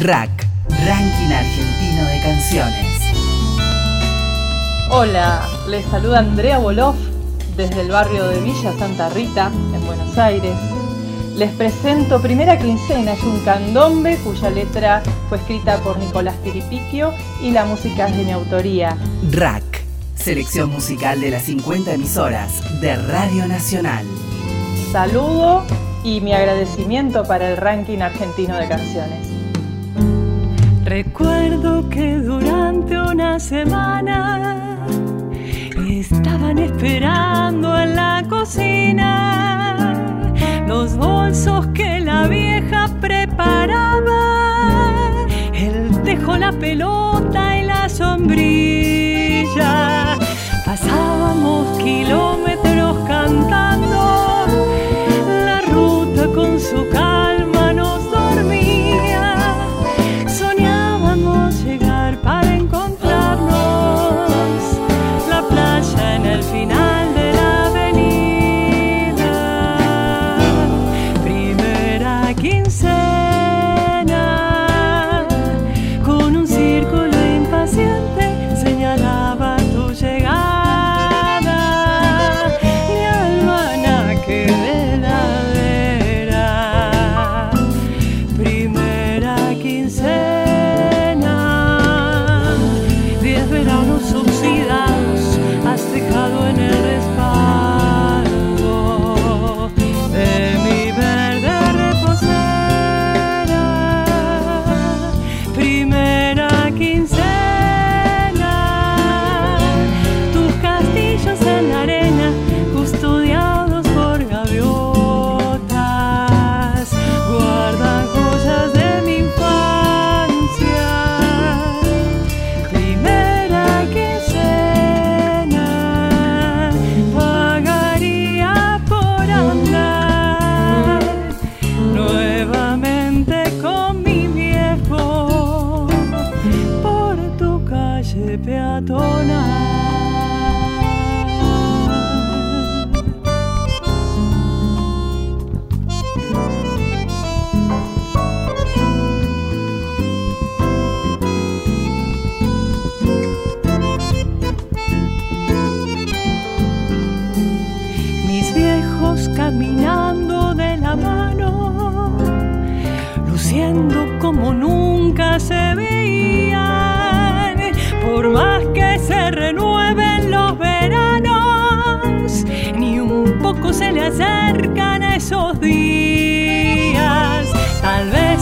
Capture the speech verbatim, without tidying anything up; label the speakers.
Speaker 1: R A C, Ranking Argentino de Canciones.
Speaker 2: Hola, les saluda Andrea Boloff desde el barrio de Villa Santa Rita, en Buenos Aires. Les presento Primera Quincena, es un candombe cuya letra fue escrita por Nicolás Tiripiquio y la música es de mi autoría.
Speaker 1: R A C, selección musical de las cincuenta emisoras de Radio Nacional.
Speaker 2: Saludo y mi agradecimiento para el Ranking Argentino de Canciones.
Speaker 3: Recuerdo que durante una semana estaban esperando en la cocina los bolsos que la vieja preparaba, el tejo, la pelota y la sombrilla. Pasábamos kilómetros cantando, la ruta con su calma nos dormía. Soñábamos llegar para encontrarnos, la playa en el final de la avenida. Primera quincena, con un círculo impaciente señalaba tu llegada. Mi almanaque de ladera. Primera quincena, diez veranos oxidados has dejado en el respaldo de mi verde reposera. Primera quincena, tus castillos en la arena custodiados por gaviotas guardan joyas de mi infancia. Primera quincena, pagaría por andar nuevamente con mi viejo por tu calle peatonal. Mis viejos caminando de la mano, luciendo como nunca se veían. Por más que se renueven los veranos, ni un poco se le acercan a esos días. Tal vez